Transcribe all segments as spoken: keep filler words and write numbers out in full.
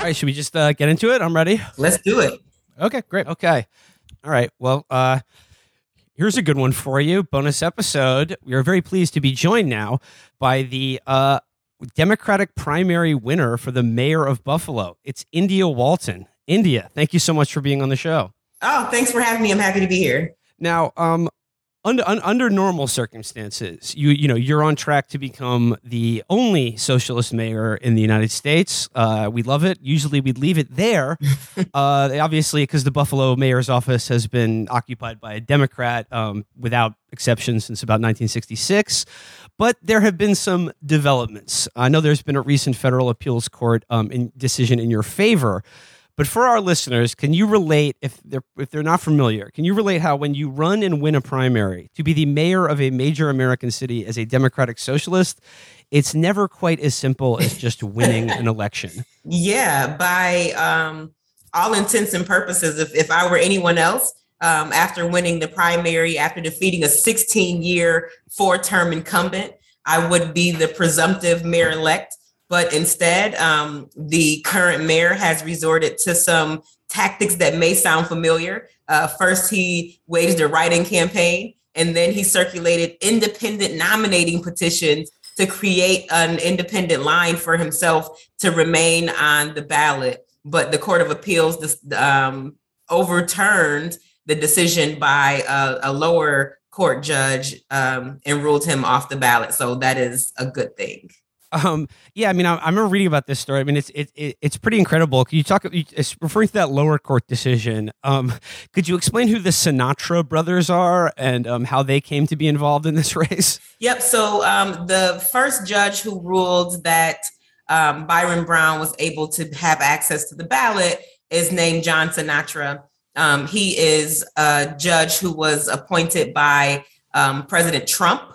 right, should we just uh, get into it? I'm ready. Let's do it. Okay, great. Okay. All right. Well, uh, here's a good one for you. Bonus episode. We are very pleased to be joined now by the uh, Democratic primary winner for the mayor of Buffalo. It's India Walton. India, thank you so much for being on the show. Oh, thanks for having me. I'm happy to be here. Now, um, under un, under normal circumstances, you you know you're on track to become the only socialist mayor in the United States. Uh, we love it. Usually, we'd leave it there, uh, obviously, because the Buffalo mayor's office has been occupied by a Democrat um, without exception since about nineteen sixty-six. But there have been some developments. I know there's been a recent federal appeals court um, in decision in your favor. But for our listeners, can you relate, if they're if they're not familiar, can you relate how when you run and win a primary to be the mayor of a major American city as a Democratic socialist, it's never quite as simple as just winning an election? Yeah, by um, all intents and purposes, if, if I were anyone else, um, after winning the primary, after defeating a sixteen-year, four-term incumbent, I would be the presumptive mayor-elect. But instead, um, the current mayor has resorted to some tactics that may sound familiar. Uh, first, he waged a write-in campaign, and then he circulated independent nominating petitions to create an independent line for himself to remain on the ballot. But the Court of Appeals um, overturned the decision by a, a lower court judge um, and ruled him off the ballot. So that is a good thing. Um, yeah, I mean, I, I remember reading about this story. I mean, it's it, it, it's pretty incredible. Can you talk, you, referring to that lower court decision, um, could you explain who the Sinatra brothers are and um, how they came to be involved in this race? Yep. So um, the first judge who ruled that um, Byron Brown was able to have access to the ballot is named John Sinatra. Um, he is a judge who was appointed by um, President Trump.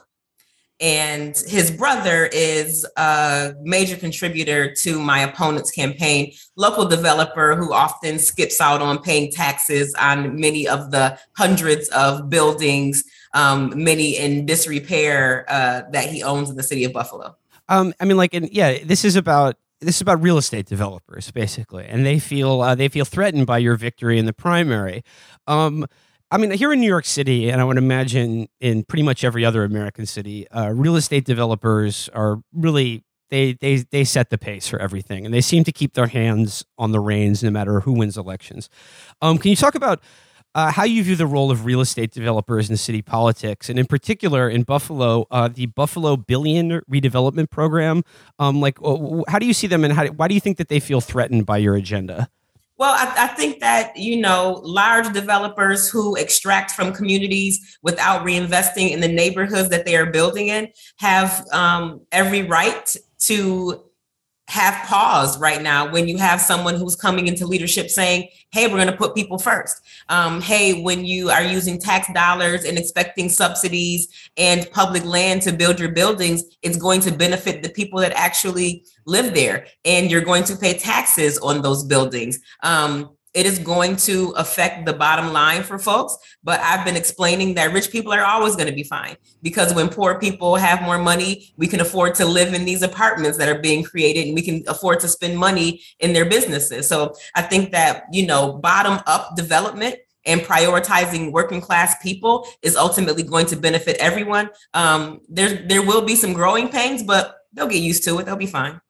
And his brother is a major contributor to my opponent's campaign, local developer who often skips out on paying taxes on many of the hundreds of buildings, um, many in disrepair uh, that he owns in the city of Buffalo. Um, I mean, like, in, yeah, this is about this is about real estate developers, basically, and they feel uh, they feel threatened by your victory in the primary. Um, I mean, here in New York City, and I would imagine in pretty much every other American city, uh, real estate developers are really, they, they they set the pace for everything. And they seem to keep their hands on the reins no matter who wins elections. Um, can you talk about uh, how you view the role of real estate developers in city politics? And in particular, in Buffalo, uh, the Buffalo Billion Redevelopment Program. Um, like, how do you see them and how, why do you think that they feel threatened by your agenda? Well, I, I think that, you know, large developers who extract from communities without reinvesting in the neighborhoods that they are building in have um, every right to have pause right now when you have someone who's coming into leadership saying, hey, we're going to put people first. Um, hey, when you are using tax dollars and expecting subsidies and public land to build your buildings, it's going to benefit the people that actually live there. And you're going to pay taxes on those buildings. Um, It is going to affect the bottom line for folks. But I've been explaining that rich people are always going to be fine, because when poor people have more money, we can afford to live in these apartments that are being created, and we can afford to spend money in their businesses. So I think that, you know, bottom up development and prioritizing working class people is ultimately going to benefit everyone. Um, there, there will be some growing pains, but they'll get used to it. They'll be fine.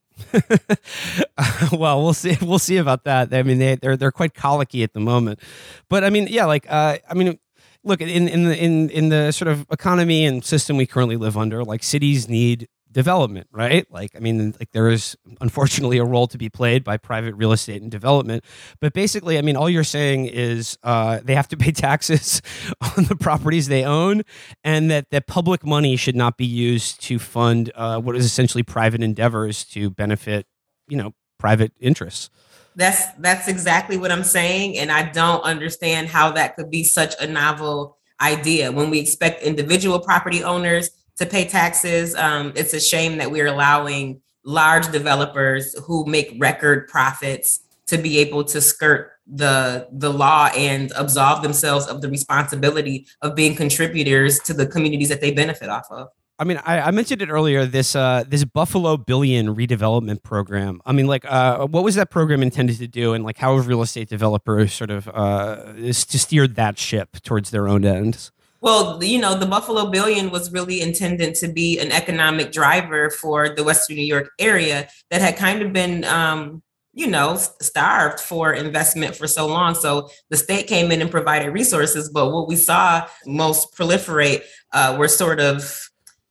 Well, we'll see. We'll see about that. I mean, they, they're they're quite colicky at the moment, but I mean, yeah, like uh, I mean, look, in in the in in the sort of economy and system we currently live under, like cities need development, right? Like, I mean, like there is unfortunately a role to be played by private real estate and development, but basically, I mean, all you're saying is uh, they have to pay taxes on the properties they own, and that that public money should not be used to fund uh, what is essentially private endeavors to benefit, you know, private interests. That's that's exactly what I'm saying, and I don't understand how that could be such a novel idea when we expect individual property owners to pay taxes. Um, it's a shame that we're allowing large developers who make record profits to be able to skirt the the law and absolve themselves of the responsibility of being contributors to the communities that they benefit off of. I mean, I, I mentioned it earlier. This uh, this Buffalo Billion redevelopment program. I mean, like, uh, what was that program intended to do, and like, how have real estate developers sort of uh, steered that ship towards their own ends? Well, you know, the Buffalo Billion was really intended to be an economic driver for the Western New York area that had kind of been, um, you know, starved for investment for so long. So the state came in and provided resources, but what we saw most proliferate uh, were sort of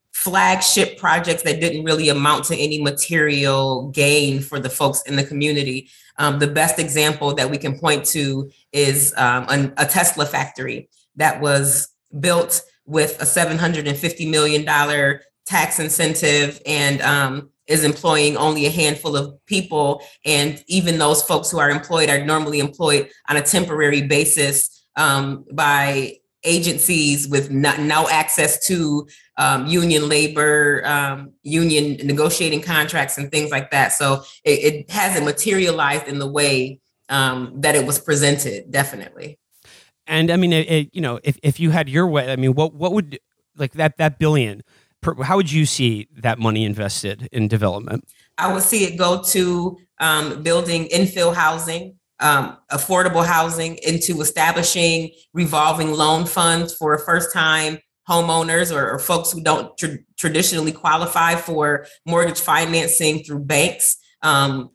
flagship projects that didn't really amount to any material gain for the folks in the community. Um, the best example that we can point to is um, a, a Tesla factory that was built with a seven hundred fifty million dollars tax incentive and um, is employing only a handful of people. And even those folks who are employed are normally employed on a temporary basis um, by agencies with no, no access to um, union labor, um, union negotiating contracts and things like that. So it, it hasn't materialized in the way um, that it was presented, definitely. And I mean, it, it, you know, if, if you had your way, I mean, what what would like that that billion? Per, how would you see that money invested in development? I would see it go to um, building infill housing, um, affordable housing, into establishing revolving loan funds for first-time homeowners or, or folks who don't tr- traditionally qualify for mortgage financing through banks. Um,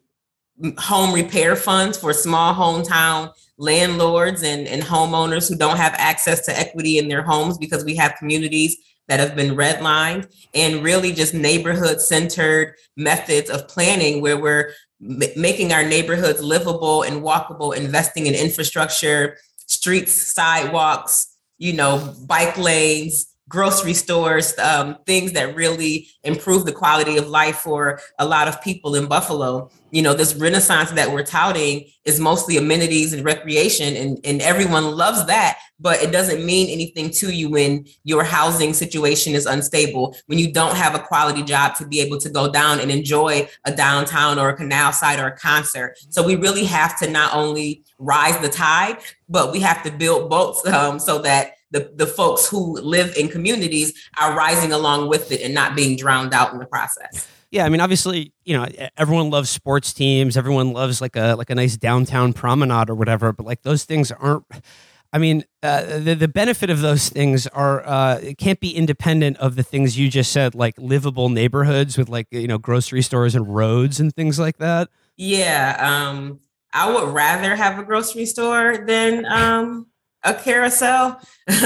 home repair funds for small hometown landlords and, and homeowners who don't have access to equity in their homes because we have communities that have been redlined, and really just neighborhood centered methods of planning where we're m- making our neighborhoods livable and walkable, investing in infrastructure, streets, sidewalks, you know, bike lanes, grocery stores, um, things that really improve the quality of life for a lot of people in Buffalo. You know, this renaissance that we're touting is mostly amenities and recreation, and, and everyone loves that, but it doesn't mean anything to you when your housing situation is unstable, when you don't have a quality job to be able to go down and enjoy a downtown or a canal side or a concert. So we really have to not only rise the tide, but we have to build boats um, so that the, the folks who live in communities are rising along with it and not being drowned out in the process. Yeah, I mean, obviously, you know, everyone loves sports teams. Everyone loves like a like a nice downtown promenade or whatever. But like those things aren't. I mean, uh, the the benefit of those things are uh, it can't be independent of the things you just said, like livable neighborhoods with like you know grocery stores and roads and things like that. Yeah, um, I would rather have a grocery store than um, a carousel.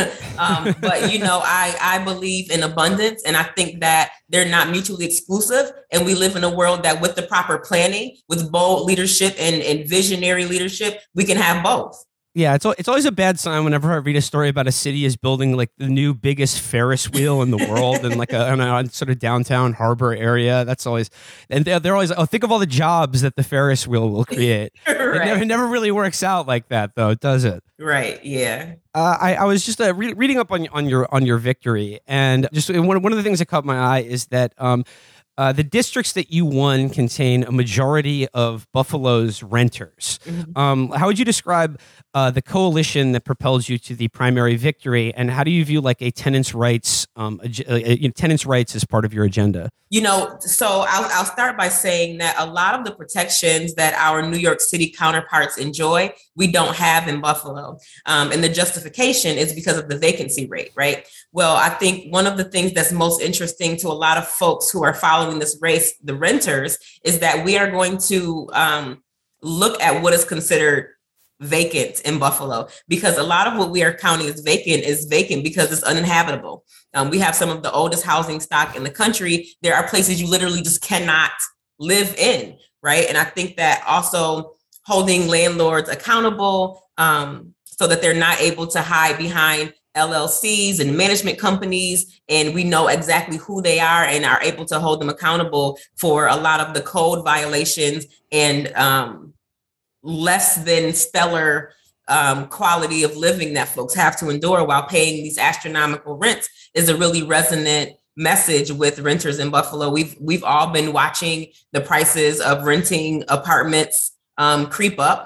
um, but, you know, I, I believe in abundance, and I think that they're not mutually exclusive. And we live in a world that with the proper planning, with bold leadership and, and visionary leadership, we can have both. Yeah, it's it's always a bad sign whenever I read a story about a city is building like the new biggest Ferris wheel in the world in like a, in a sort of downtown harbor area. That's always, and they're, they're always, oh, think of all the jobs that the Ferris wheel will create. Right. It, never, it never really works out like that, though, does it? Right. Yeah. Uh, I, I was just uh, re- reading up on on your on your victory, and just one one of the things that caught my eye is that. Um, Uh, the districts that you won contain a majority of Buffalo's renters. Mm-hmm. Um, how would you describe uh, the coalition that propelled you to the primary victory, and how do you view like a tenants' rights, um, uh, you know, tenants' rights as part of your agenda? You know, so I'll, I'll start by saying that a lot of the protections that our New York City counterparts enjoy, we don't have in Buffalo. Um, and the justification is because of the vacancy rate, right? Well, I think one of the things that's most interesting to a lot of folks who are following this race, the renters, is that we are going to um, look at what is considered vacant in Buffalo, because a lot of what we are counting as vacant is vacant because it's uninhabitable. Um, we have some of the oldest housing stock in the country. There are places you literally just cannot live in, right? And I think that also holding landlords accountable um, so that they're not able to hide behind L L Cs and management companies, and we know exactly who they are and are able to hold them accountable for a lot of the code violations and um, less than stellar um, quality of living that folks have to endure while paying these astronomical rents is a really resonant message with renters in Buffalo. We've we've all been watching the prices of renting apartments um, creep up.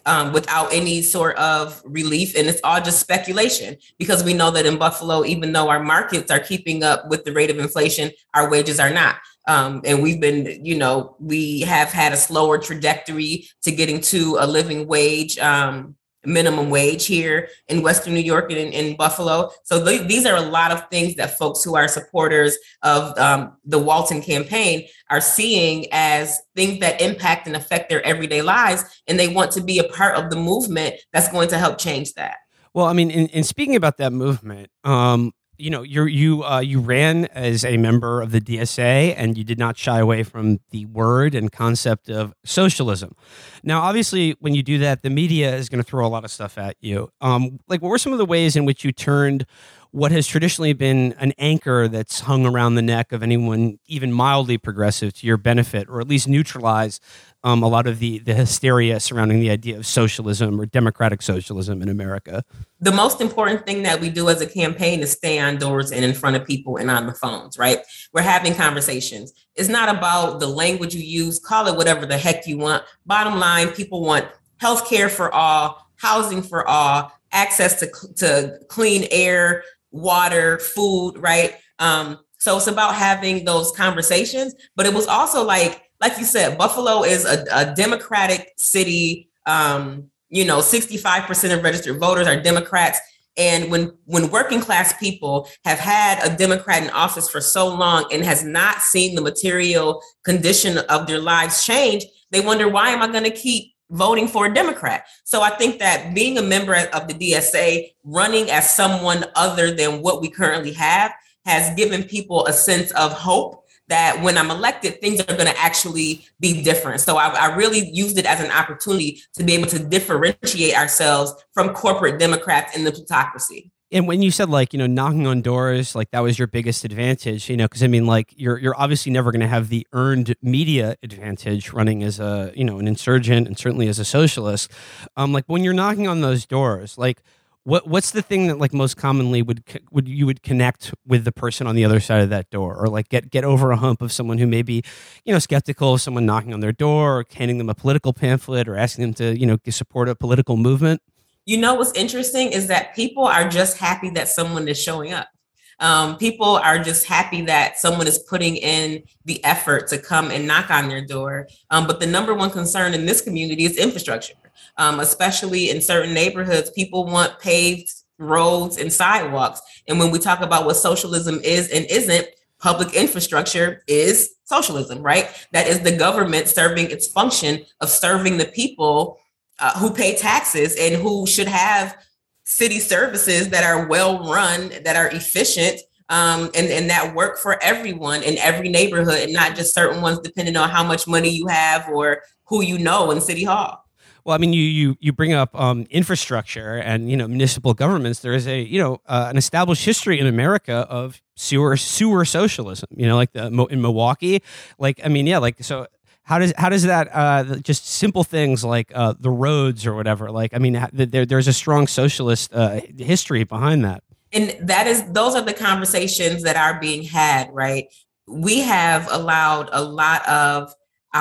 um, without any sort of relief. And it's all just speculation because we know that in Buffalo, even though our markets are keeping up with the rate of inflation, our wages are not. Um, and we've been, you know, we have had a slower trajectory to getting to a living wage, um, minimum wage here in Western New York and in, in Buffalo. So th- these are a lot of things that folks who are supporters of um, the Walton campaign are seeing as things that impact and affect their everyday lives. And they want to be a part of the movement that's going to help change that. Well, I mean, in, in speaking about that movement, um, you know, you you uh, you ran as a member of the D S A, and you did not shy away from the word and concept of socialism. Now, obviously, when you do that, the media is going to throw a lot of stuff at you. Um, like, what were some of the ways in which you turned what has traditionally been an anchor that's hung around the neck of anyone even mildly progressive to your benefit, or at least neutralize um, a lot of the, the hysteria surrounding the idea of socialism or democratic socialism in America? The most important thing that we do as a campaign is stay on doors and in front of people and on the phones, right? We're having conversations. It's not about the language you use. Call it whatever the heck you want. Bottom line, people want healthcare for all, housing for all, access to, to clean air, water, food, right? Um, so it's about having those conversations. But it was also like, like you said, Buffalo is a, a Democratic city. Um, you know, sixty-five percent of registered voters are Democrats. And when when working class people have had a Democrat in office for so long and has not seen the material condition of their lives change, they wonder, why am I going to keep voting for a Democrat? So I think that being a member of the D S A, running as someone other than what we currently have, has given people a sense of hope that when I'm elected, things are going to actually be different. So I, I really used it as an opportunity to be able to differentiate ourselves from corporate Democrats in the plutocracy. And when you said, like, you know, knocking on doors, like that was your biggest advantage, you know, because I mean, like, you're you're obviously never going to have the earned media advantage running as a, you know, an insurgent and certainly as a socialist. Um, like when you're knocking on those doors, like what what's the thing that like most commonly would would you would connect with the person on the other side of that door, or like get get over a hump of someone who may be, you know, skeptical of someone knocking on their door or handing them a political pamphlet or asking them to, you know, support a political movement? You know, what's interesting is that people are just happy that someone is showing up. Um, people are just happy that someone is putting in the effort to come and knock on their door. Um, but the number one concern in this community is infrastructure, um, especially in certain neighborhoods. People want paved roads and sidewalks. And when we talk about what socialism is and isn't, public infrastructure is socialism, right? That is the government serving its function of serving the people Uh, who pay taxes and who should have city services that are well run, that are efficient, um, and, and that work for everyone in every neighborhood, and not just certain ones depending on how much money you have or who you know in City Hall. Well, I mean, you you you bring up um, infrastructure and, you know, municipal governments. There is a, you know, uh, an established history in America of sewer sewer socialism. You know, like the in Milwaukee. Like, I mean, yeah, like so. How does how does that uh, just simple things like uh, the roads or whatever? Like, I mean, there, there's a strong socialist uh, history behind that. And that is those are the conversations that are being had, right? We have allowed a lot of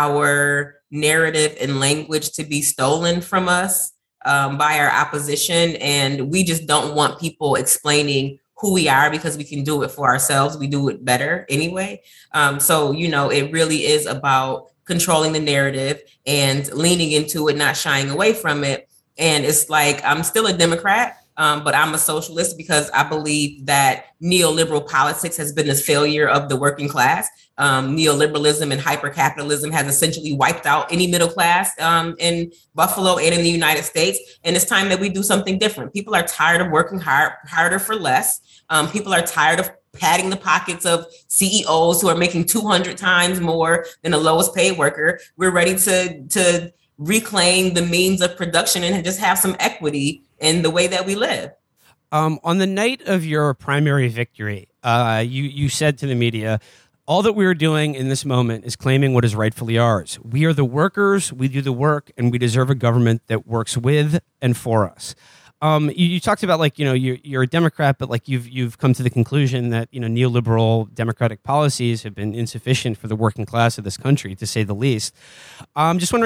our narrative and language to be stolen from us um, by our opposition. And we just don't want people explaining who we are because we can do it for ourselves. We do it better anyway. Um, so, you know, it really is about controlling the narrative and leaning into it, not shying away from it. And it's like, I'm still a Democrat, um, but I'm a socialist because I believe that neoliberal politics has been the failure of the working class. Um, neoliberalism and hypercapitalism has essentially wiped out any middle class um, in Buffalo and in the United States. And it's time that we do something different. People are tired of working hard, harder for less. Um, people are tired of padding the pockets of C E Os who are making two hundred times more than the lowest paid worker. We're ready to, to reclaim the means of production and just have some equity in the way that we live. Um, on the night of your primary victory, uh, you, you said to the media, all that we are doing in this moment is claiming what is rightfully ours. We are the workers, we do the work, and we deserve a government that works with and for us. Um, you, you talked about, like, you know, you're, you're a Democrat, but like you've you've come to the conclusion that, you know, neoliberal democratic policies have been insufficient for the working class of this country, to say the least. I'm just wondering,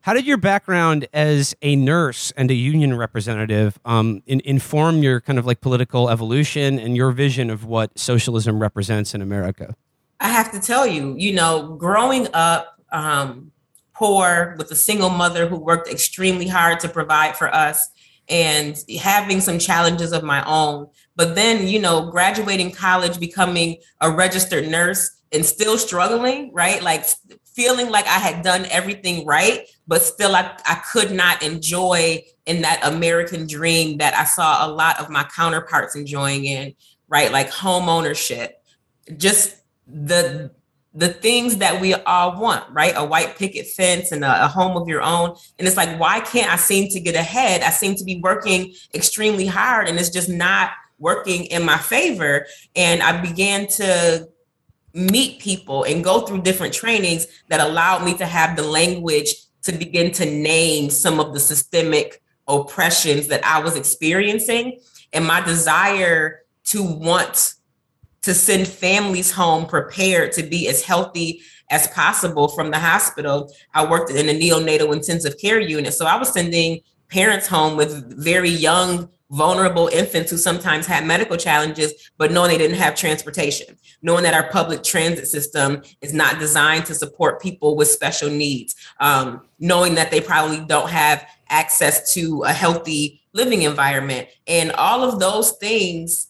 How did your background as a nurse and a union representative um, in, inform your kind of like political evolution and your vision of what socialism represents in America? I have to tell you, you know, growing up um, poor with a single mother who worked extremely hard to provide for us and having some challenges of my own, but then, you know, graduating college, becoming a registered nurse and still struggling, right? Like feeling like I had done everything right, but still I, I could not enjoy in that American dream that I saw a lot of my counterparts enjoying in, right? Like home ownership, just the the things that we all want, right? A white picket fence and a, a home of your own. And it's like, why can't I seem to get ahead? I seem to be working extremely hard and it's just not working in my favor. And I began to meet people and go through different trainings that allowed me to have the language to begin to name some of the systemic oppressions that I was experiencing. And my desire to want to send families home prepared to be as healthy as possible from the hospital. I worked in a neonatal intensive care unit. So I was sending parents home with very young, vulnerable infants who sometimes had medical challenges, but knowing they didn't have transportation, knowing that our public transit system is not designed to support people with special needs, um, knowing that they probably don't have access to a healthy living environment. And all of those things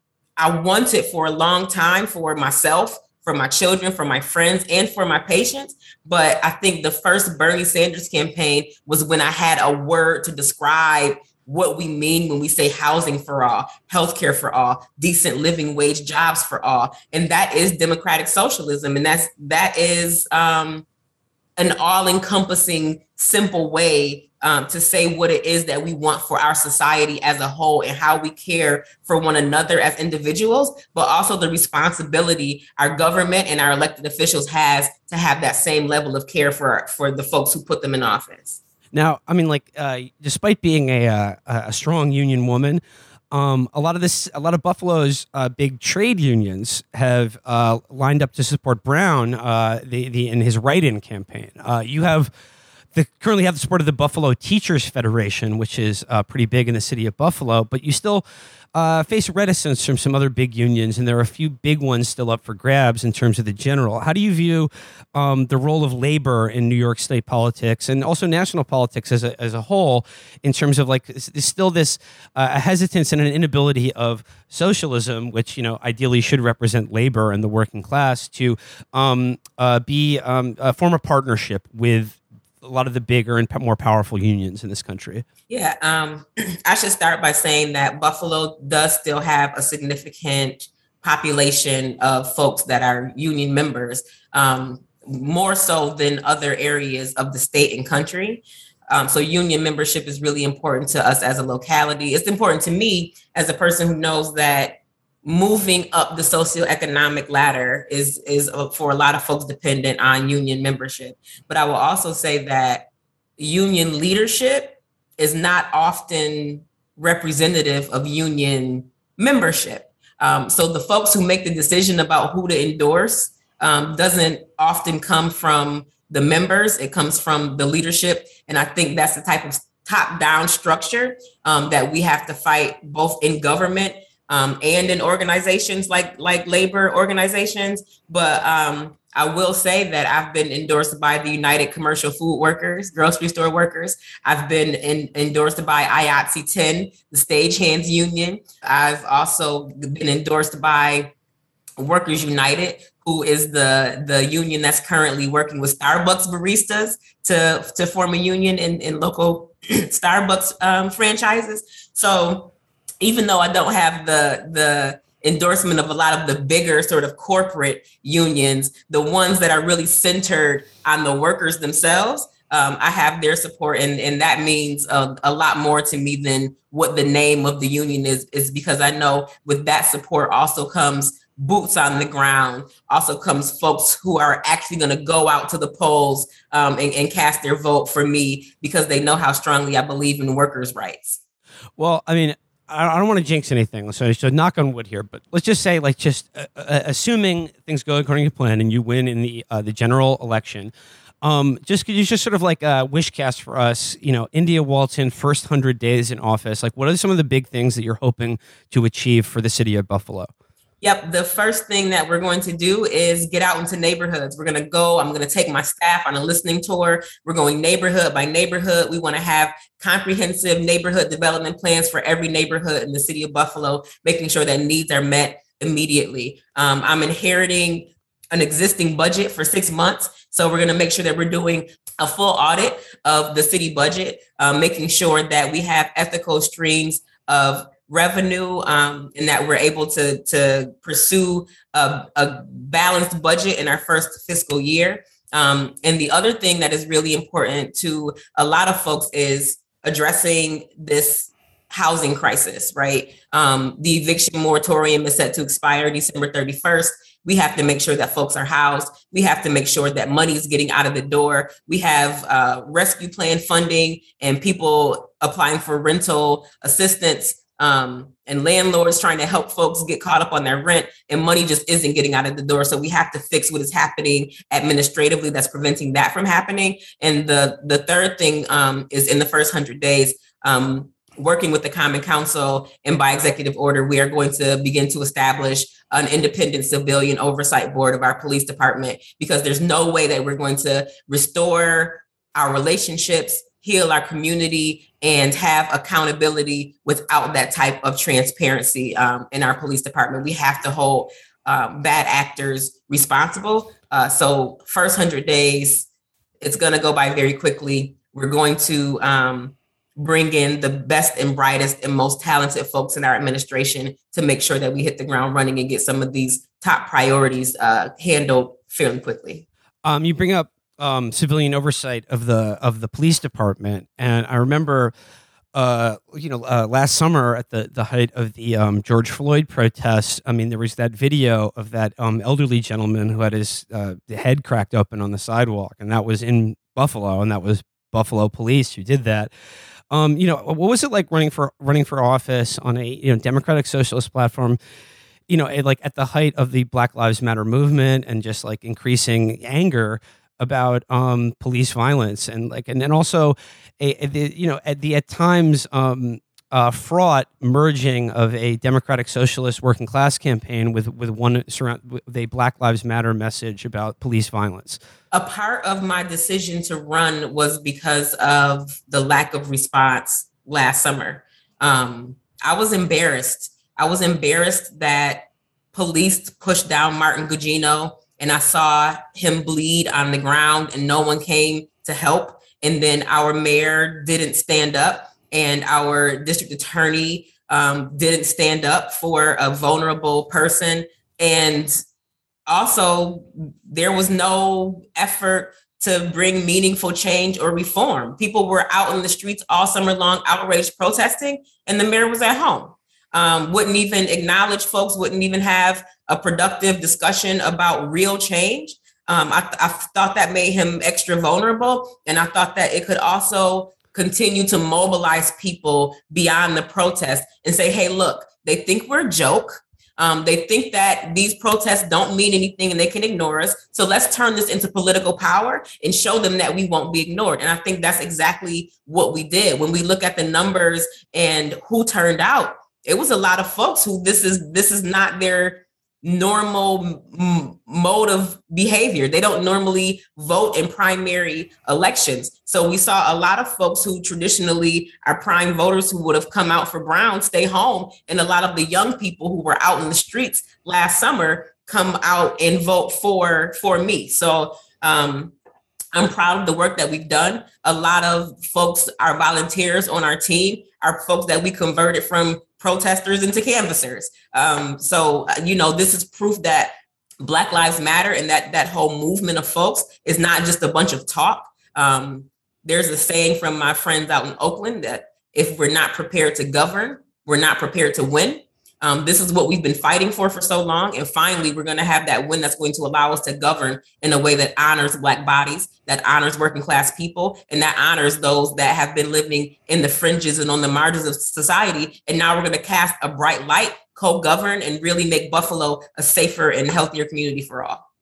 I wanted for a long time for myself, for my children, for my friends, and for my patients. But I think the first Bernie Sanders campaign was when I had a word to describe what we mean when we say housing for all, healthcare for all, decent living wage jobs for all. And that is democratic socialism. And that's that is um, an all-encompassing, simple way Um, to say what it is that we want for our society as a whole and how we care for one another as individuals, but also the responsibility our government and our elected officials has to have that same level of care for, for the folks who put them in office. Now, I mean, like, uh, despite being a, uh, a strong union woman, um, a lot of this, a lot of Buffalo's uh, big trade unions have uh, lined up to support Brown uh, the, the, in his write-in campaign. Uh, you have They currently have the support of the Buffalo Teachers Federation, which is uh, pretty big in the city of Buffalo, but you still uh, face reticence from some other big unions, and there are a few big ones still up for grabs in terms of the general. How do you view um, the role of labor in New York state politics and also national politics as a, as a whole in terms of like there's still this uh, a hesitance and an inability of socialism, which, you know, ideally should represent labor and the working class, to um, uh, be um, uh, form a partnership with a lot of the bigger and more powerful unions in this country? Yeah, um, I should start by saying that Buffalo does still have a significant population of folks that are union members, um, more so than other areas of the state and country. Um, so union membership is really important to us as a locality. It's important to me as a person who knows that moving up the socioeconomic ladder is, is uh, for a lot of folks dependent on union membership. But I will also say that union leadership is not often representative of union membership. Um, so the folks who make the decision about who to endorse um, doesn't often come from the members. It comes from the leadership. And I think that's the type of top-down structure um, that we have to fight both in government Um, and in organizations like like labor organizations. But um, I will say that I've been endorsed by the United Commercial Food Workers, grocery store workers. I've been in, endorsed by I A T S E ten, the Stagehands Union. I've also been endorsed by Workers United, who is the, the union that's currently working with Starbucks baristas to, to form a union in, in local Starbucks um, franchises. So even though I don't have the the endorsement of a lot of the bigger sort of corporate unions, the ones that are really centered on the workers themselves, um, I have their support. And, and that means a, a lot more to me than what the name of the union is, is because I know with that support also comes boots on the ground, also comes folks who are actually going to go out to the polls um, and, and cast their vote for me because they know how strongly I believe in workers' rights. Well, I mean, I don't want to jinx anything, so I should knock on wood here. But let's just say, like, just uh, uh, assuming things go according to plan and you win in the uh, the general election, Um, just could you just sort of like uh, wish cast for us, you know, India Walton, first hundred days in office. Like, what are some of the big things that you're hoping to achieve for the city of Buffalo? Yep. The first thing that we're going to do is get out into neighborhoods. We're going to go, I'm going to take my staff on a listening tour. We're going neighborhood by neighborhood. We want to have comprehensive neighborhood development plans for every neighborhood in the city of Buffalo, making sure that needs are met immediately. Um, I'm inheriting an existing budget for six months. So we're going to make sure that we're doing a full audit of the city budget, um, making sure that we have ethical streams of revenue, um, and that we're able to, to pursue a, a balanced budget in our first fiscal year. Um, and the other thing that is really important to a lot of folks is addressing this housing crisis, right? Um, the eviction moratorium is set to expire December thirty-first. We have to make sure that folks are housed. We have to make sure that money is getting out of the door. We have uh, rescue plan funding and people applying for rental assistance, um, and landlords trying to help folks get caught up on their rent, and money just isn't getting out of the door. So we have to fix what is happening administratively that's preventing that from happening. And the, the third thing um, is in the first hundred days, um, working with the Common Council, and by executive order, we are going to begin to establish an independent civilian oversight board of our police department, because there's no way that we're going to restore our relationships, heal our community, and have accountability without that type of transparency um, in our police department. We have to hold um, bad actors responsible. Uh, so first hundred days, it's going to go by very quickly. We're going to um, bring in the best and brightest and most talented folks in our administration to make sure that we hit the ground running and get some of these top priorities uh, handled fairly quickly. Um, you bring up um, civilian oversight of the of the police department, and I remember, uh, you know, uh, last summer at the the height of the um, George Floyd protests. I mean, there was that video of that um, elderly gentleman who had his uh, head cracked open on the sidewalk, and that was in Buffalo, and that was Buffalo police who did that. Um, you know, what was it like running for running for office on a you know democratic socialist platform? You know, like at the height of the Black Lives Matter movement, and just like increasing anger about um, police violence, and like, and then also, a, a the, you know, at the at times um, uh, fraught merging of a democratic socialist working class campaign with with one surround with a Black Lives Matter message about police violence. A part of my decision to run was because of the lack of response last summer. Um, I was embarrassed. I was embarrassed that police pushed down Martin Gugino, and I saw him bleed on the ground and no one came to help. And then our mayor didn't stand up, and our district attorney um, didn't stand up for a vulnerable person. And also, there was no effort to bring meaningful change or reform. People were out in the streets all summer long, outraged, protesting, and the mayor was at home. Um, wouldn't even acknowledge folks, wouldn't even have a productive discussion about real change. Um, I, I thought that made him extra vulnerable. And I thought that it could also continue to mobilize people beyond the protest and say, hey, look, they think we're a joke. Um, they think that these protests don't mean anything and they can ignore us. So let's turn this into political power and show them that we won't be ignored. And I think that's exactly what we did. When we look at the numbers and who turned out, it was a lot of folks who this is this is not their normal m- mode of behavior. They don't normally vote in primary elections. So we saw a lot of folks who traditionally are prime voters who would have come out for Brown stay home. And a lot of the young people who were out in the streets last summer come out and vote for, for me. So um, I'm proud of the work that we've done. A lot of folks are volunteers on our team, are folks that we converted from protesters into canvassers. Um, so, you know, this is proof that Black Lives Matter and that that whole movement of folks is not just a bunch of talk. Um, there's a saying from my friends out in Oakland that if we're not prepared to govern, we're not prepared to win. Um, this is what we've been fighting for for so long. And finally, we're going to have that win that's going to allow us to govern in a way that honors Black bodies, that honors working class people, and that honors those that have been living in the fringes and on the margins of society. And now we're going to cast a bright light, co-govern, and really make Buffalo a safer and healthier community for all.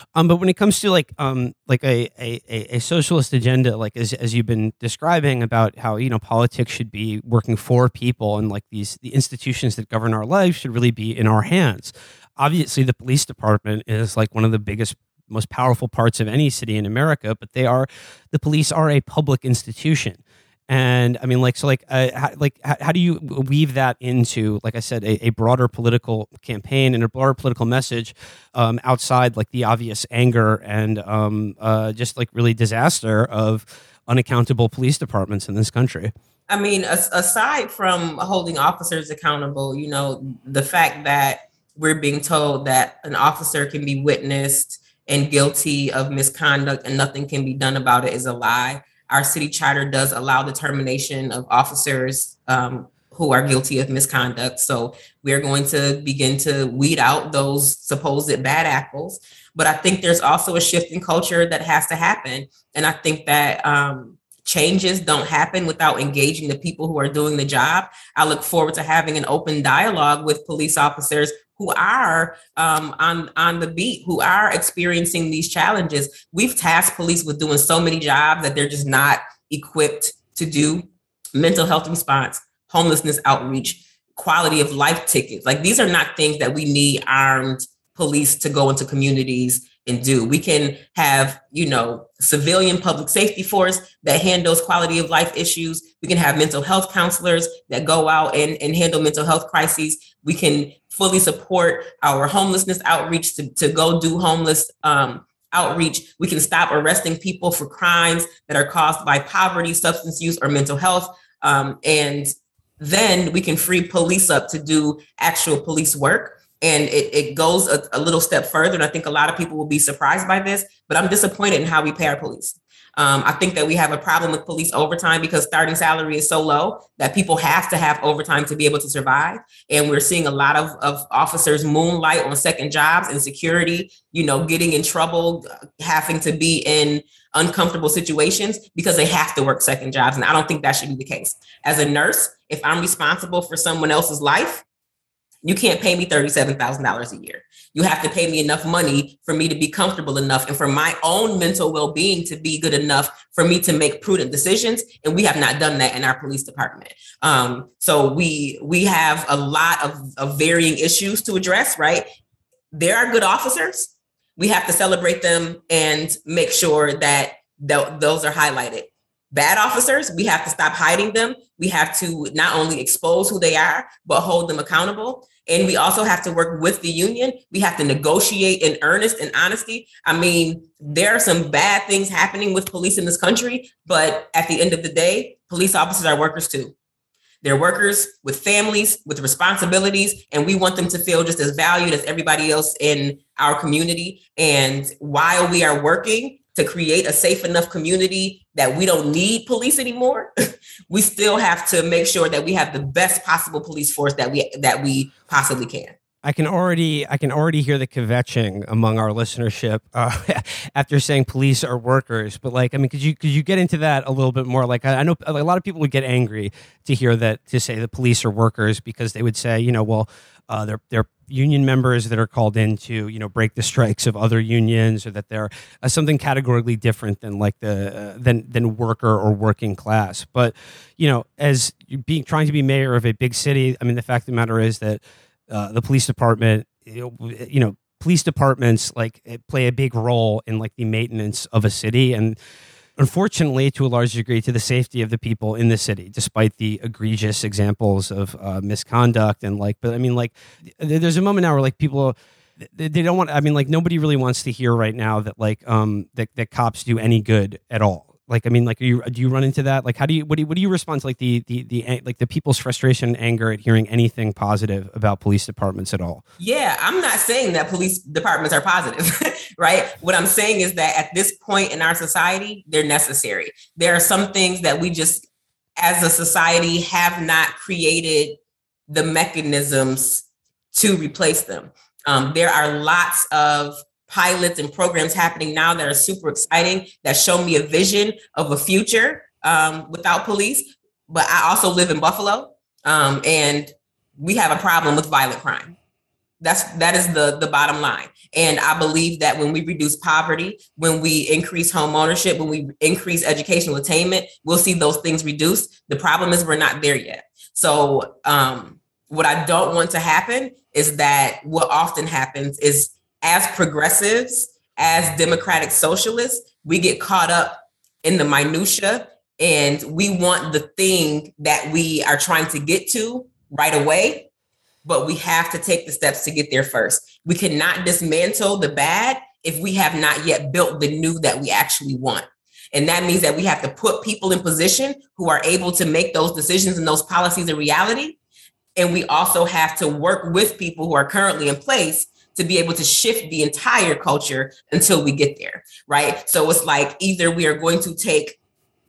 Um, but when it comes to like um like a, a, a socialist agenda, like as as you've been describing about how, you know, politics should be working for people and like these the institutions that govern our lives should really be in our hands. Obviously, the police department is like one of the biggest, most powerful parts of any city in America, but they are the police are a public institution. And I mean, like, so, like, uh, how, like, how, how do you weave that into, like I said, a, a broader political campaign and a broader political message um, outside, like, the obvious anger and um, uh, just like really disaster of unaccountable police departments in this country? I mean, as, aside from holding officers accountable, you know, the fact that we're being told that an officer can be witnessed and guilty of misconduct and nothing can be done about it is a lie. Our city charter does allow the termination of officers um, who are guilty of misconduct. So we're going to begin to weed out those supposed bad apples. But I think there's also a shift in culture that has to happen. And I think that um, changes don't happen without engaging the people who are doing the job. I look forward to having an open dialogue with police officers who are um, on, on the beat, who are experiencing these challenges. We've tasked police with doing so many jobs that they're just not equipped to do. Mental health response, homelessness outreach, quality of life tickets. Like, these are not things that we need armed police to go into communities and do. We can have, you know, civilian public safety force that handles quality of life issues. We can have mental health counselors that go out and, and handle mental health crises. We can fully support our homelessness outreach to, to go do homeless um, outreach. We can stop arresting people for crimes that are caused by poverty, substance use, or mental health. Um, and then we can free police up to do actual police work. And it, it goes a, a little step further. And I think a lot of people will be surprised by this, but I'm disappointed in how we pay our police. Um, I think that we have a problem with police overtime because starting salary is so low that people have to have overtime to be able to survive. And we're seeing a lot of, of officers moonlight on second jobs and security, you know, getting in trouble, having to be in uncomfortable situations because they have to work second jobs. And I don't think that should be the case. As a nurse, if I'm responsible for someone else's life, you can't pay me thirty-seven thousand dollars a year. You have to pay me enough money for me to be comfortable enough and for my own mental well-being to be good enough for me to make prudent decisions. And we have not done that in our police department. Um, so we we have a lot of, of varying issues to address, right? There are good officers. We have to celebrate them and make sure that th- those are highlighted. Bad officers, we have to stop hiding them. We have to not only expose who they are, but hold them accountable. And we also have to work with the union. We have to negotiate in earnest and honesty. I mean, there are some bad things happening with police in this country, but at the end of the day, police officers are workers too. They're workers with families, with responsibilities, and we want them to feel just as valued as everybody else in our community. And while we are working to create a safe enough community that we don't need police anymore, we still have to make sure that we have the best possible police force that we that we possibly can. I can already, I can already hear the kvetching among our listenership uh, after saying police are workers. But like, I mean, could you could you get into that a little bit more? Like, I, I know a lot of people would get angry to hear that, to say the police are workers, because they would say, you know, well, uh, they're they're union members that are called in to, you know, break the strikes of other unions, or that they're uh, something categorically different than like the uh, than than worker or working class. But you know, as being trying to be mayor of a big city, I mean, the fact of the matter is that Uh, the police department, you know, you know, police departments like play a big role in like the maintenance of a city, and unfortunately, to a large degree, to the safety of the people in the city, despite the egregious examples of uh, misconduct and like. But I mean, like, there's a moment now where like people, they, they don't want. I mean, like, nobody really wants to hear right now that like um that, that cops do any good at all. Like, I mean, like, are you, do you run into that? Like, how do you, what do you, what do you respond to like the, the, the, like the people's frustration and anger at hearing anything positive about police departments at all? Yeah, I'm not saying that police departments are positive, right? What I'm saying is that at this point in our society, they're necessary. There are some things that we just, as a society, have not created the mechanisms to replace them. Um, there are lots of pilots and programs happening now that are super exciting, that show me a vision of a future um, without police. But I also live in Buffalo, um, and we have a problem with violent crime. That's that is the the bottom line. And I believe that when we reduce poverty, when we increase home ownership, when we increase educational attainment, we'll see those things reduced. The problem is we're not there yet. So um, what I don't want to happen is that what often happens is as progressives, as democratic socialists, we get caught up in the minutia and we want the thing that we are trying to get to right away. But we have to take the steps to get there first. We cannot dismantle the bad if we have not yet built the new that we actually want. And that means that we have to put people in position who are able to make those decisions and those policies a reality. And we also have to work with people who are currently in place to be able to shift the entire culture until we get there, right? So it's like either we are going to take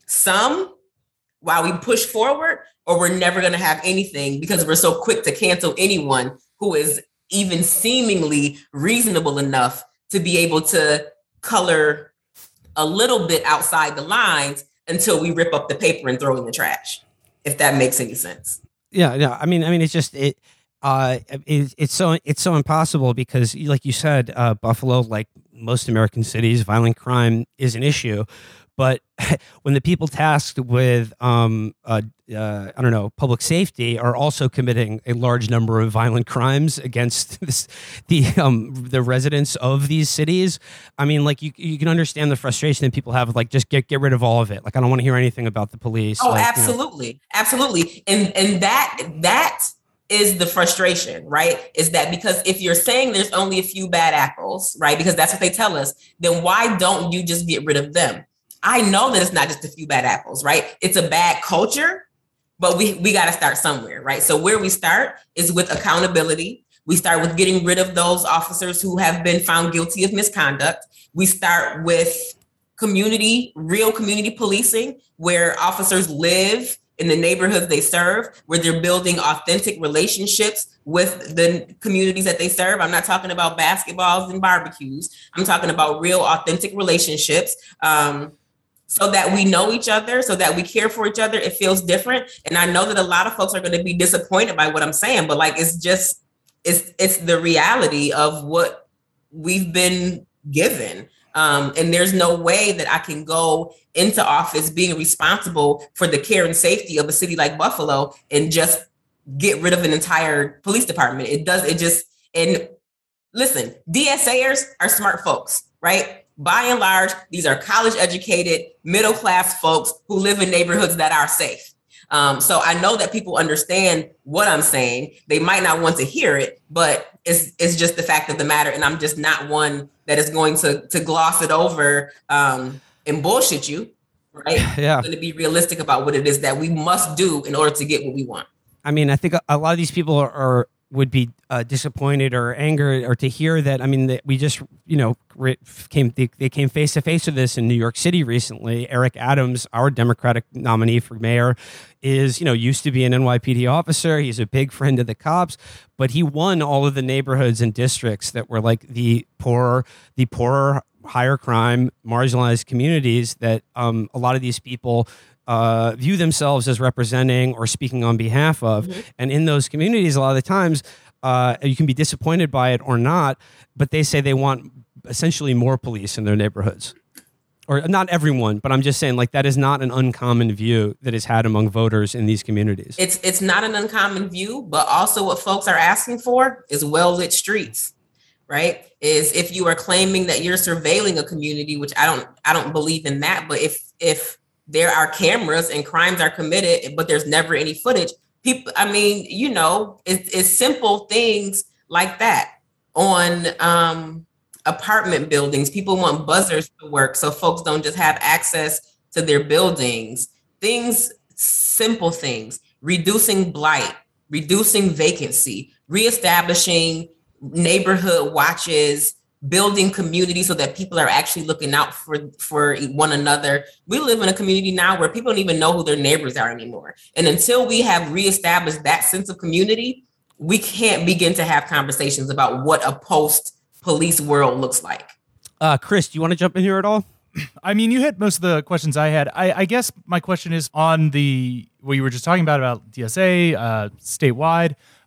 some while we push forward, or we're never going to have anything because we're so quick to cancel anyone who is even seemingly reasonable enough to be able to color a little bit outside the lines until we rip up the paper and throw it in the trash, if that makes any sense. Yeah, yeah. I mean, I mean, it's just it. Uh, it, it's so it's so impossible because, like you said, uh, Buffalo, like most American cities, violent crime is an issue. But when the people tasked with, um, uh, uh, I don't know, public safety are also committing a large number of violent crimes against this, the um, the residents of these cities, I mean, like you you can understand the frustration that people have with, like, just get get rid of all of it. Like, I don't want to hear anything about the police. Oh, like, absolutely, you know. absolutely, and and that that is the frustration, right? Is that because if you're saying there's only a few bad apples, right? Because that's what they tell us, then why don't you just get rid of them? I know that it's not just a few bad apples, right? It's a bad culture, but we, we got to start somewhere, right? So where we start is with accountability. We start with getting rid of those officers who have been found guilty of misconduct. We start with community, real community policing, where officers live in the neighborhoods they serve, where they're building authentic relationships with the communities that they serve. I'm not talking about basketballs and barbecues. I'm talking about real authentic relationships. Um, so that we know each other, so that we care for each other. It feels different. And I know that a lot of folks are going to be disappointed by what I'm saying, but like, it's just, it's, it's the reality of what we've been given. Um, and there's no way that I can go into office being responsible for the care and safety of a city like Buffalo and just get rid of an entire police department. It does, it just, and listen, D S Ers are smart folks, right? By and large, these are college educated, middle class folks who live in neighborhoods that are safe. Um, so I know that people understand what I'm saying. They might not want to hear it, but it's it's just the fact of the matter. And I'm just not one that is going to to gloss it over um, and bullshit you, right? Yeah. I'm going to be realistic about what it is that we must do in order to get what we want. I mean, I think a lot of these people are, are would be uh, disappointed or angered or to hear that. I mean, that we just, you know, came they, they came face to face with this in New York City recently. Eric Adams, our Democratic nominee for mayor, is, you know, used to be an N Y P D officer. He's a big friend of the cops, but he won all of the neighborhoods and districts that were like the poorer, the poorer, higher crime, marginalized communities that um, a lot of these people Uh, view themselves as representing or speaking on behalf of. Mm-hmm. And in those communities, a lot of the times, uh, you can be disappointed by it or not, but they say they want essentially more police in their neighborhoods. Or not everyone, but I'm just saying, like, that is not an uncommon view that is had among voters in these communities. It's it's not an uncommon view, but also what folks are asking for is well-lit streets, right? Is if you are claiming that you're surveilling a community, which I don't I don't believe in that, but if if there are cameras and crimes are committed, but there's never any footage. People, I mean, you know, it's, it's simple things like that on um, apartment buildings. People want buzzers to work so folks don't just have access to their buildings. Things, simple things, reducing blight, reducing vacancy, reestablishing neighborhood watches, building community so that people are actually looking out for, for one another. We live in a community now where people don't even know who their neighbors are anymore. And until we have reestablished that sense of community, we can't begin to have conversations about what a post-police world looks like. Uh, Chris, do you want to jump in here at all? I mean, you hit most of the questions I had. I, I guess my question is on the, what you were just talking about, about D S A, uh, statewide.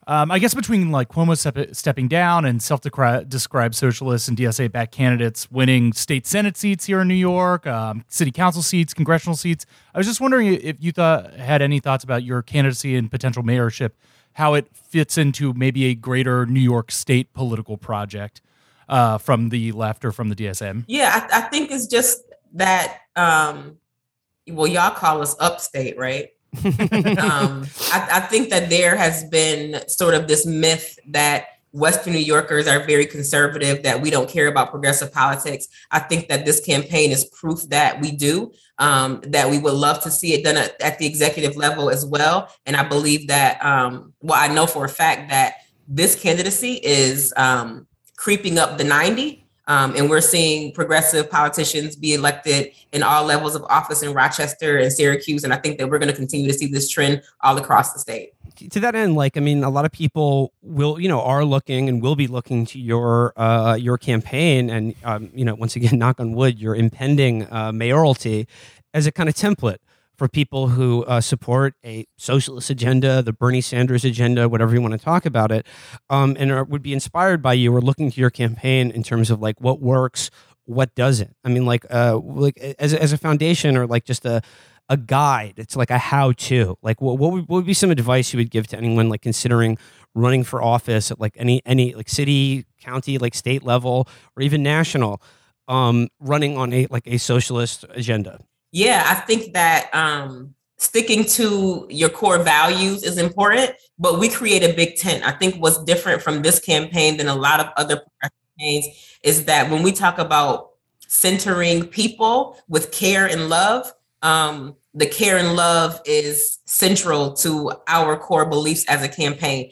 Um, I guess between like Cuomo step- stepping down and self-described socialists and D S A-backed candidates winning state Senate seats here in New York, um, city council seats, congressional seats, I was just wondering if you thought had any thoughts about your candidacy and potential mayorship, how it fits into maybe a greater New York State political project uh, from the left or from the D S M. Yeah, I, I think it's just that. Um, well, y'all call us upstate, right? um, I, I think that there has been sort of this myth that Western New Yorkers are very conservative, that we don't care about progressive politics. I think that this campaign is proof that we do, um, that we would love to see it done at, at the executive level as well. And I believe that, um, well, I know for a fact that this candidacy is um, creeping up the ninety. Um, and we're seeing progressive politicians be elected in all levels of office in Rochester and Syracuse. And I think that we're going to continue to see this trend all across the state. To that end, like, I mean, a lot of people will, you know, are looking and will be looking to your uh, your campaign and, um, you know, once again, knock on wood, your impending uh, mayoralty as a kind of template for people who uh, support a socialist agenda, the Bernie Sanders agenda, whatever you want to talk about it, um, and are, would be inspired by you or looking to your campaign in terms of like what works, what doesn't. I mean, like, uh, like as a, as a foundation or like just a a guide. It's like a how-to. Like, what what would, what would be some advice you would give to anyone like considering running for office at like any any like city, county, like state level, or even national, um, running on a like a socialist agenda? Yeah, I think that um, sticking to your core values is important, but we create a big tent. I think what's different from this campaign than a lot of other campaigns is that when we talk about centering people with care and love, um, the care and love is central to our core beliefs as a campaign.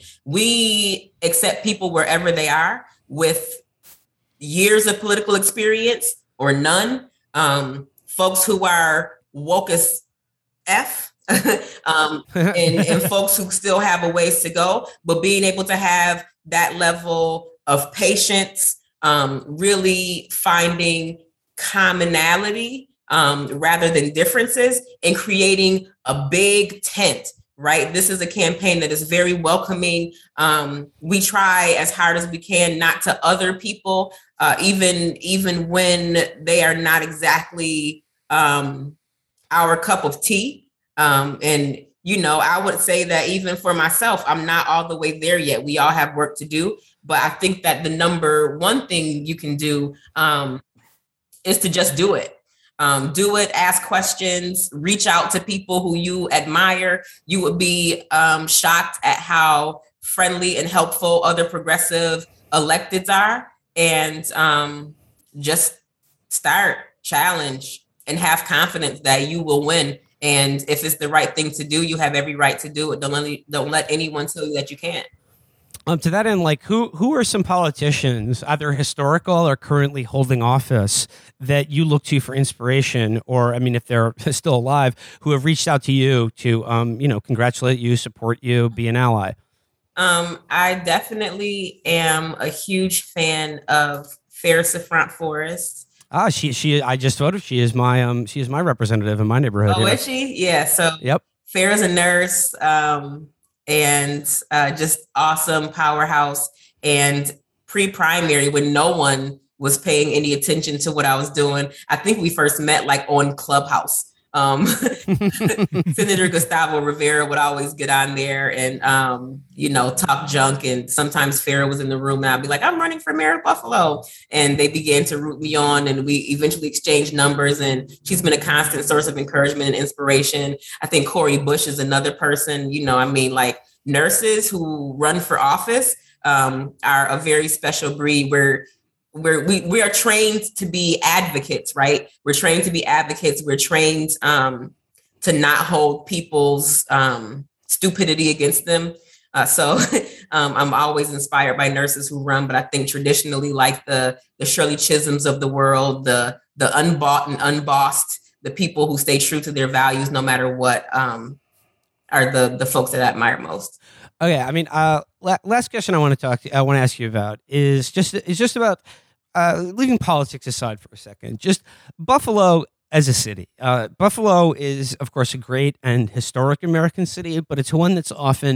We accept people wherever they are with years of political experience or none. Um, folks who are woke as F, um, and, and folks who still have a ways to go, but being able to have that level of patience, um, really finding commonality um, rather than differences, and creating a big tent, right? This is a campaign that is very welcoming. Um, we try as hard as we can not to other people, uh, even, even when they are not exactly Um, our cup of tea. Um, and, you know, I would say that even for myself, I'm not all the way there yet. We all have work to do. But I think that the number one thing you can do um, is to just do it. Um, do it, ask questions, reach out to people who you admire. You would be um, shocked at how friendly and helpful other progressive electeds are. And um, just start, challenge, and have confidence that you will win. And if it's the right thing to do, you have every right to do it. Don't let, don't let anyone tell you that you can't. Um, to that end, like who who are some politicians, either historical or currently holding office, that you look to for inspiration, or I mean, if they're still alive, who have reached out to you to, um, you know, congratulate you, support you, be an ally? Um, I definitely am a huge fan of Farrah Safran Forrest. Ah, she she. I just voted. She is my um. She is my representative in my neighborhood. Oh, yeah. Is she? Yeah. So yep. Farrah's a nurse, um, and uh, just awesome powerhouse. And pre-primary, when no one was paying any attention to what I was doing, I think we first met like on Clubhouse. Um, Senator Gustavo Rivera would always get on there and, um, you know, talk junk. And sometimes Farrah was in the room and I'd be like, I'm running for mayor of Buffalo. And they began to root me on, and we eventually exchanged numbers. And she's been a constant source of encouragement and inspiration. I think Cori Bush is another person, you know, I mean, like nurses who run for office um, are a very special breed where We're, we we are trained to be advocates, right? We're trained to be advocates. We're trained um, to not hold people's um, stupidity against them. Uh, so um, I'm always inspired by nurses who run, but I think traditionally, like the the Shirley Chisholms of the world, the the unbought and unbossed, the people who stay true to their values no matter what, um, are the the folks that I admire most. Okay, I mean, uh, la- last question I want to talk to, I want to ask you about is just is just about. Uh, leaving politics aside for a second, just Buffalo as a city. Uh, Buffalo is, of course, a great and historic American city, but it's one that's often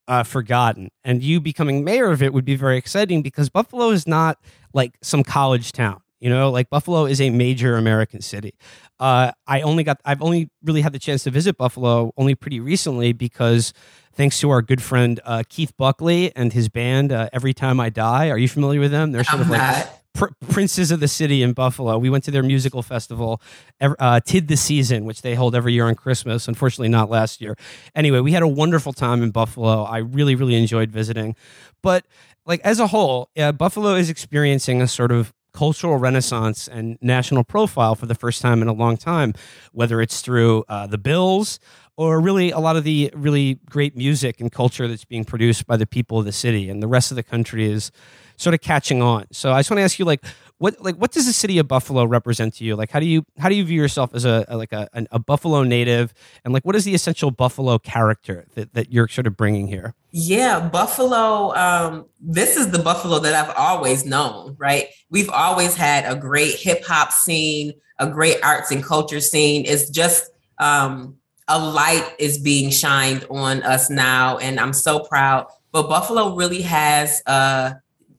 uh, forgotten. And you becoming mayor of it would be very exciting because Buffalo is not like some college town. You know, like Buffalo is a major American city. Uh, I only got, I've only really had the chance to visit Buffalo only pretty recently because thanks to our good friend uh, Keith Buckley and his band, uh, Every Time I Die. Are you familiar with them? They're sort I'm of like not. pr- princes of the city in Buffalo. We went to their musical festival, uh, Tid the Season, which they hold every year on Christmas. Unfortunately, not last year. Anyway, we had a wonderful time in Buffalo. I really, really enjoyed visiting. But like as a whole, uh, Buffalo is experiencing a sort of cultural renaissance and national profile for the first time in a long time, whether it's through uh, the Bills or really a lot of the really great music and culture that's being produced by the people of the city, and the rest of the country is sort of catching on. So I just want to ask you, like, what like what does the city of Buffalo represent to you? Like, how do you how do you view yourself as a, a like a, a Buffalo native, and like what is the essential Buffalo character that, that you're sort of bringing here? Yeah, Buffalo. Um, this is the Buffalo that I've always known, right? We've always had a great hip hop scene, a great arts and culture scene. It's just um, a light is being shined on us now, and I'm so proud. But Buffalo really has a,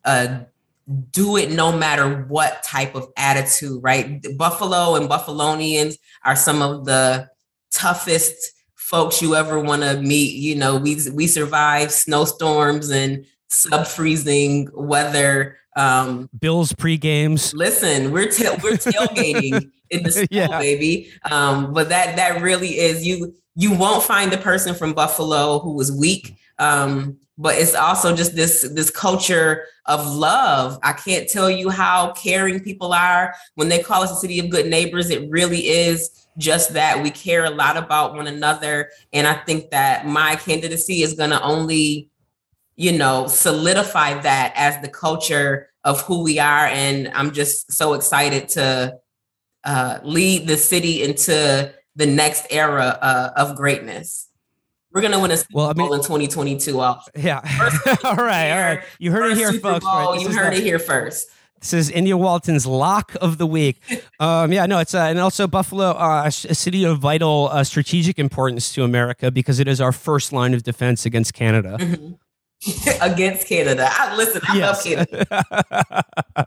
a do it no matter what type of attitude, right? Buffalo and Buffalonians are some of the toughest folks you ever want to meet. You know, we we survive snowstorms and sub-freezing weather. Um, Bills pre-games. Listen, we're ta- we're tailgating in the snow, yeah. baby. Um, but that that really is you. You won't find a person from Buffalo who is weak. Um, but it's also just this this culture of love. I can't tell you how caring people are when they call us a city of good neighbors. It really is just that. We care a lot about one another. And I think that my candidacy is going to only, you know, solidify that as the culture of who we are. And I'm just so excited to uh, lead the city into the next era uh, of greatness. We're going to win a Super well, I mean, Bowl in twenty twenty-two. I'll, yeah. all right. All right. You heard it here, Super folks. Bowl, Right? You heard the, it here first. This is India Walton's lock of the week. Um, yeah, no, it's uh, and also Buffalo, uh, a city of vital uh, strategic importance to America because it is our first line of defense against Canada. Mm-hmm. Against Canada. I listen, I yes. love Canada.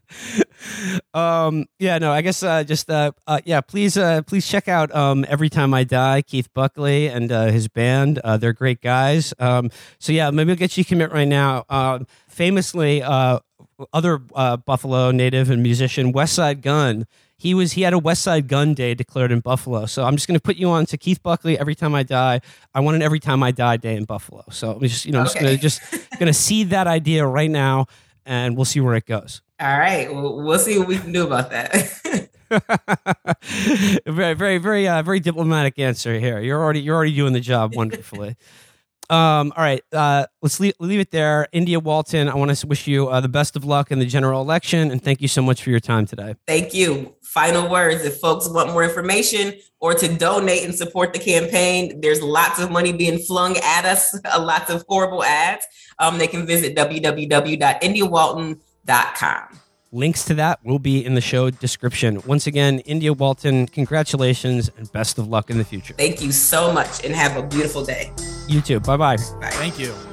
um, yeah, no, I guess uh, just uh, uh, yeah, please, uh, please check out um, Every Time I Die, Keith Buckley and uh, his band. Uh, they're great guys. Um, so yeah, maybe I'll get you a commit right now. Uh, famously, uh, other uh, Buffalo native and musician Westside Gunn. He was he had a Westside Gun Day declared in Buffalo. So I'm just going to put you on to Keith Buckley. Every Time I Die, I want an Every Time I Die day in Buffalo. So I'm just you know okay. just gonna just gonna seed that idea right now, and we'll see where it goes. All right, well, we'll see what we can do about that. very, very, very, uh, very diplomatic answer here. You're already, you're already doing the job wonderfully. um, all right, uh, let's leave, leave it there. India Walton, I want to wish you uh, the best of luck in the general election, and thank you so much for your time today. Thank you. Final words: if folks want more information or to donate and support the campaign, there's lots of money being flung at us. Lots of horrible ads. Um, they can visit w w w dot india walton dot com. Links to that will be in the show description. Once again, India Walton, congratulations and best of luck in the future. Thank you so much and have a beautiful day. You too. Bye-bye. Bye. Thank you.